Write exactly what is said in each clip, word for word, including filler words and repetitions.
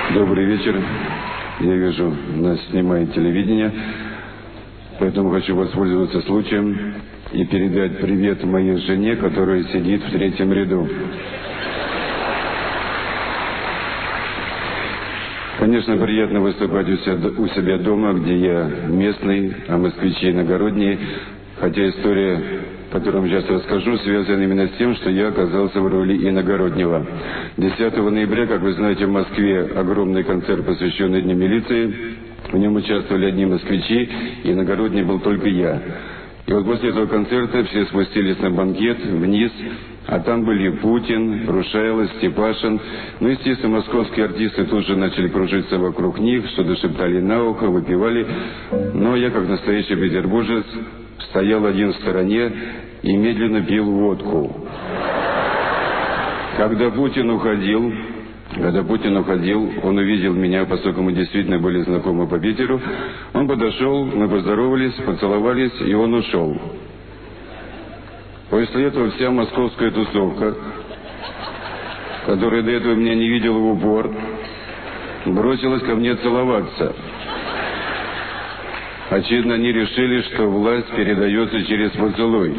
Добрый вечер. Я вижу, нас снимает телевидение, поэтому хочу воспользоваться случаем и передать привет моей жене, которая сидит в третьем ряду. Конечно, приятно выступать у себя, у себя дома, где я местный, а москвичи иногородние, хотя история, которую я сейчас расскажу, связана именно с тем, что я оказался в роли иногороднего. десятого ноября, как вы знаете, в Москве огромный концерт, посвященный Дню милиции. В нем участвовали одни москвичи, и иногородний был только я. И вот после этого концерта все спустились на банкет вниз, а там были Путин, Рушайло, Степашин. Ну, естественно, московские артисты тут же начали кружиться вокруг них, что-то шептали на ухо, выпивали. Но я, как настоящий петербуржец, стоял один в стороне и медленно пил водку. Когда Путин уходил, когда Путин уходил, он увидел меня, поскольку мы действительно были знакомы по Питеру. Он подошел, мы поздоровались, поцеловались, и он ушел. После этого вся московская тусовка, которая до этого меня не видела в упор, бросилась ко мне целоваться. Очевидно, они решили, что власть передается через поцелуй.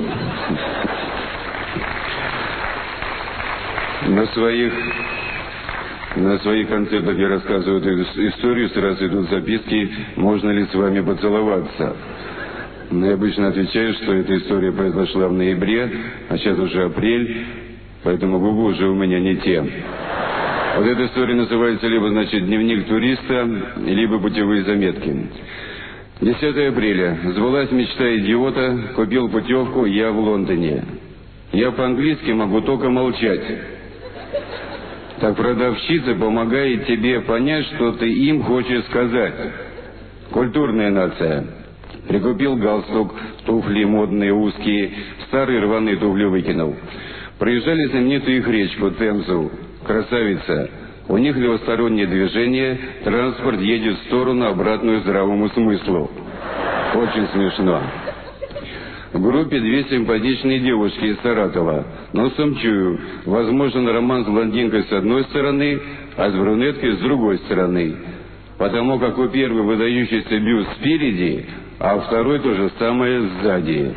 На своих, на своих концертах я рассказываю эту историю, сразу идут записки, можно ли с вами поцеловаться. Но я обычно отвечаю, что эта история произошла в ноябре, а сейчас уже апрель, поэтому губы уже у меня не те. Вот эта история называется либо, значит, «Дневник туриста», либо «Путевые заметки». десятого апреля. Сбылась мечта идиота, купил путевку, я в Лондоне. Я по-английски могу только молчать. Так продавщица помогает тебе понять, что ты им хочешь сказать. Культурная нация. Прикупил галстук, туфли модные, узкие, старые рваные туфли выкинул. Проезжали знаменитую их речку Темзу. Красавица. У них левостороннее движение, транспорт едет в сторону, обратную здравому смыслу. Очень смешно. В группе две симпатичные девушки из Саратова. Но сам чую, возможен роман с блондинкой с одной стороны, а с брюнеткой с другой стороны. Потому как у первой выдающийся бюст спереди, а у второй то же самое сзади.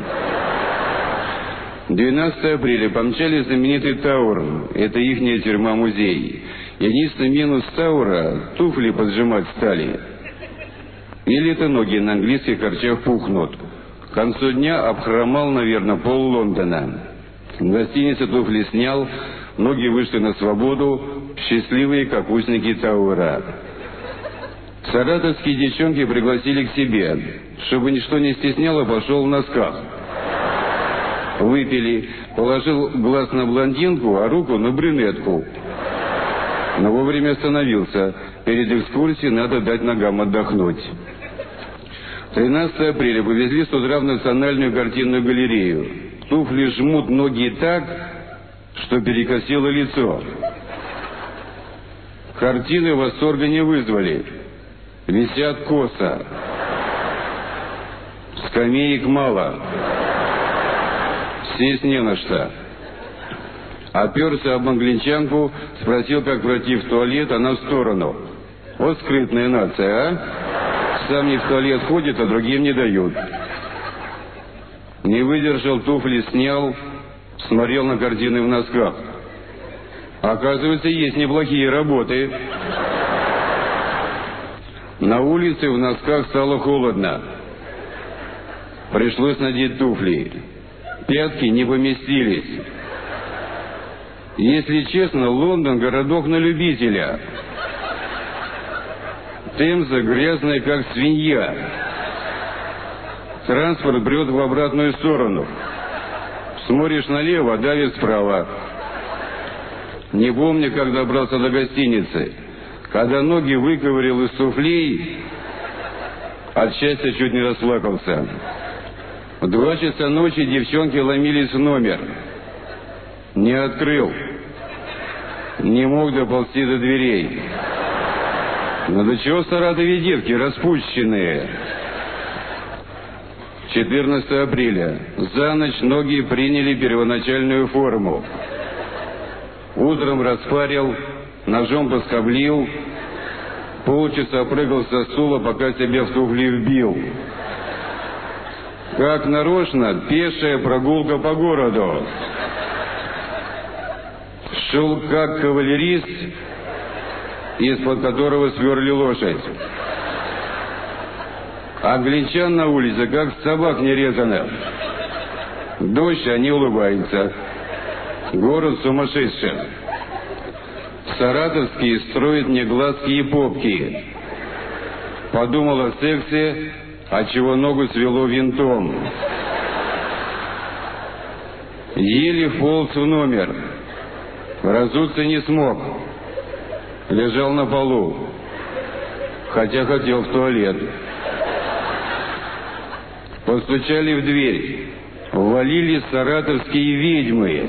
двенадцатого апреля помчали знаменитый Тауэр. Это ихняя тюрьма-музей. Единственный минус Тауэра – туфли поджимать стали. Или это ноги на английских корчах пухнут. К концу дня обхромал, наверное, пол Лондона. В гостинице туфли снял, ноги вышли на свободу, счастливые, как узники Тауэра. Саратовские девчонки пригласили к себе. Чтобы ничто не стесняло, пошел в носках. Выпили, положил глаз на блондинку, а руку на брюнетку. Но вовремя остановился. Перед экскурсией надо дать ногам отдохнуть. тринадцатого апреля повезли с утра в Национальную картинную галерею. Туфли жмут ноги так, что перекосило лицо. Картины восторга не вызвали. Висят косо. Скамеек мало. Сесть не на что. Оперся об англичанку, спросил, как пройти в туалет, она в сторону. Вот скрытная нация, а? Сам не в туалет ходит, а другим не дают. Не выдержал, туфли снял, смотрел на картины в носках. Оказывается, есть неплохие работы. На улице в носках стало холодно. Пришлось надеть туфли. Пятки не поместились. Если честно, Лондон городок на любителя. Темза грязная, как свинья. Транспорт брет в обратную сторону. Смотришь налево, а давит справа. Не помню, как добрался до гостиницы. Когда ноги выковырял из туфлей, от счастья чуть не расплакался. В два часа ночи девчонки ломились в номер. Не открыл. Не мог доползти до дверей. Ну до чего в Саратове девки распущенные? четырнадцатого апреля. За ночь ноги приняли первоначальную форму. Утром распарил, ножом поскоблил, Полчаса прыгал со стула, пока себя в туфли вбил. Как нарочно, пешая прогулка по городу. Шел как кавалерист, из-под которого сверли лошадь. Англичан на улице, как собак нерезанных. Дождь, они улыбаются. Город сумасшедший. Саратовские строят мне глазки и попки. Подумал о сексе, отчего ногу свело винтом. Еле вполз в номер. Разуться не смог. Лежал на полу. Хотя хотел в туалет. Постучали в дверь. Ввалились саратовские ведьмы.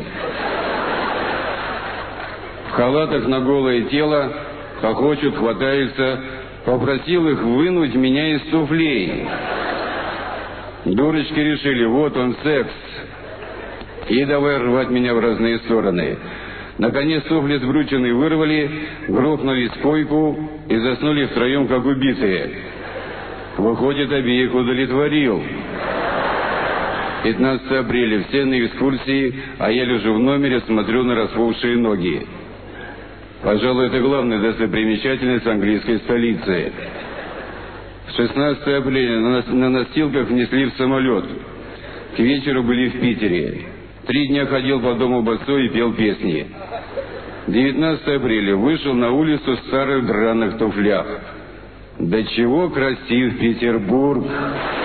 В халатах на голое тело, хохочут, хватаются. Попросил их вынуть меня из туфлей. Дурочки решили, вот он секс. И давай рвать меня в разные стороны. Наконец туфли сбрученные вырвали, грохнулись в койку и заснули втроем, как убитые. Выходит, обеих удовлетворил. пятнадцатого апреля, все на экскурсии, а я лежу в номере, смотрю на расползшие ноги. Пожалуй, это главная достопримечательность английской столицы. шестнадцатого апреля на, на носилках внесли в самолет. К вечеру были в Питере. Три дня ходил по дому босой и пел песни. девятнадцатого апреля вышел на улицу в старых драных туфлях. До чего красив Петербург!